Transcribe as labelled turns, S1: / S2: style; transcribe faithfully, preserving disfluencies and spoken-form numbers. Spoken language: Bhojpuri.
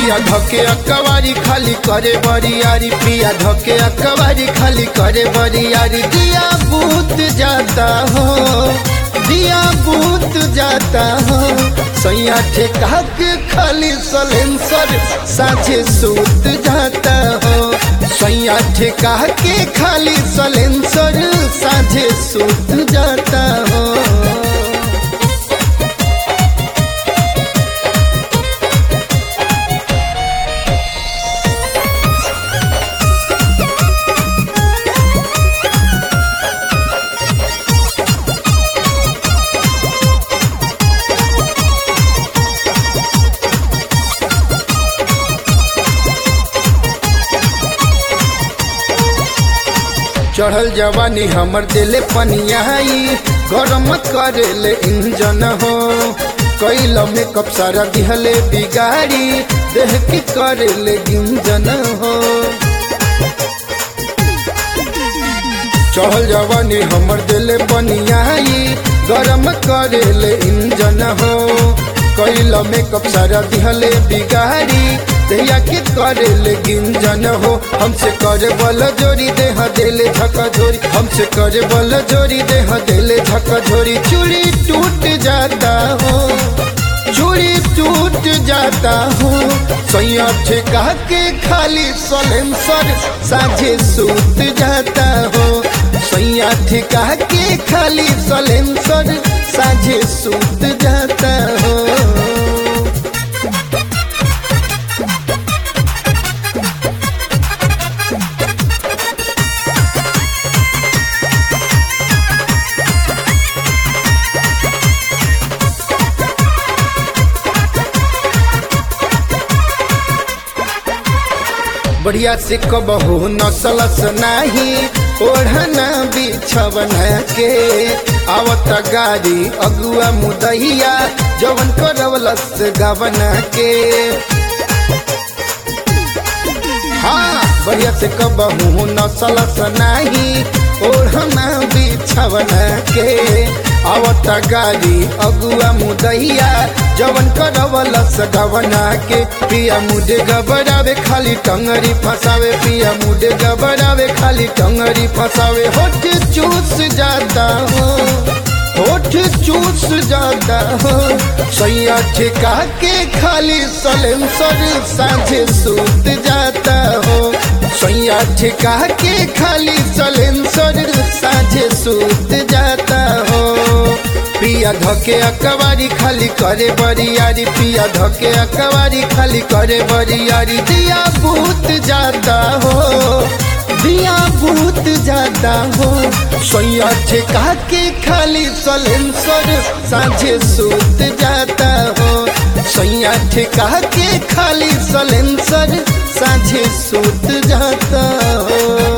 S1: पिया धके अकवारी खाली करे बरियारी, पिया धके अकवारी खाली करे बरियारी। दिया बूत जाता हो, दिया बूत जाता हो, सैया ठेका के खाली सलेंसर साझे सूत जाता हो। सैया ठेका के खाली सलेंसर साझे सूत जाता हो। चढ़ल जवानी हमर दिले पनियाई, गरम करेले इंजन हो। कैल मेकअप सारा दिहले बिगाड़ी, देह के करेले इंजन हो। चढ़ल जवानी हमर दिले पनियाई, गरम करेले इंजन हो। कैल मेकअप सारा दिहले बिगाड़ी, देया के करेले गिंजन हो। हमसे करे बल जोरी देह देले झका झोरी, हमसे करे बल जोरी देह देले झका झोरी। चूड़ी टूट जाता हो, चूड़ी टूट जाता हो, सैया ठेका के खाली सलेंसर साझे सूत जाता हो। सैया ठेका के खाली सलेंसर साझे सूत जाता हो। बढ़िया से कबहू नसलस नाही, ओढ़ना बिछवना के। आवत गाड़ी अगुआ मुदैया, जवन करवलस गवना के। हाँ बढ़िया से कबहू नसलस नाही, ओढ़ना बिछवना के। आवत गाड़ी अगुआ मुदैया, जवन करवलस गवना के। पिया मुझे गबरावे खाली टंगरी फसावे, पिया मुझे गबरावे खाली टंगरी फसावे। होठ चूस जाता हो, होठ चूस जाता हो, सैया ठेका के खाली सलेंसर साझे सूत जाता हो। सैया ठेका के खाली सलेंसर साझे सूत जाता हो। पिया धके अकवारी खाली करे बरियारी, पिया धके अकवारी खाली करे बरियारी। दिया बूत जाता हो, दिया बूत जाता हो, सैया ठेका के खाली सलेंसर साझे सूत जाता हो। सैया ठेका के खाली सलेंसर साझे सूत जाता हो।